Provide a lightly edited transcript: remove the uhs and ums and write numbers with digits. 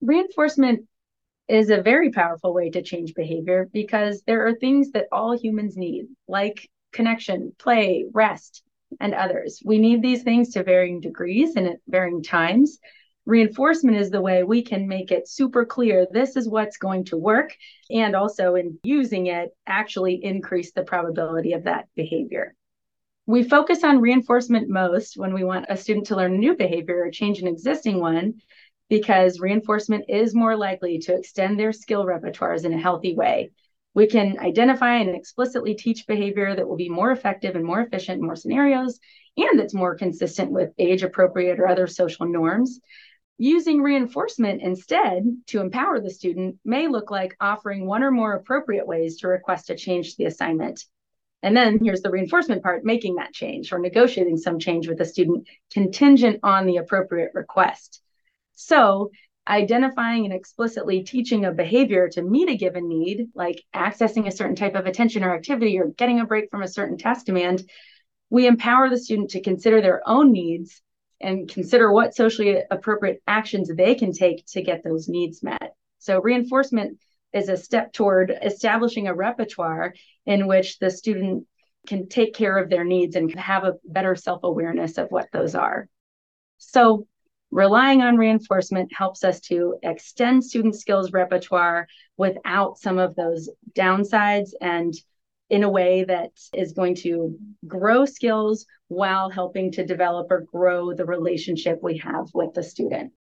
Reinforcement is a very powerful way to change behavior because there are things that all humans need, like connection, play, rest, and others. We need these things to varying degrees and at varying times. Reinforcement is the way we can make it super clear this is what's going to work, and also in using it, actually increase the probability of that behavior. We focus on reinforcement most when we want a student to learn a new behavior or change an existing one, because reinforcement is more likely to extend their skill repertoires in a healthy way. We can identify and explicitly teach behavior that will be more effective and more efficient in more scenarios, and that's more consistent with age appropriate or other social norms. Using reinforcement instead to empower the student may look like offering one or more appropriate ways to request a change to the assignment. And then here's the reinforcement part, making that change or negotiating some change with the student contingent on the appropriate request. So identifying and explicitly teaching a behavior to meet a given need, like accessing a certain type of attention or activity or getting a break from a certain task demand, we empower the student to consider their own needs and consider what socially appropriate actions they can take to get those needs met. So reinforcement is a step toward establishing a repertoire in which the student can take care of their needs and have a better self-awareness of what those are. So relying on reinforcement helps us to extend student skills repertoire without some of those downsides, and in a way that is going to grow skills while helping to develop or grow the relationship we have with the student.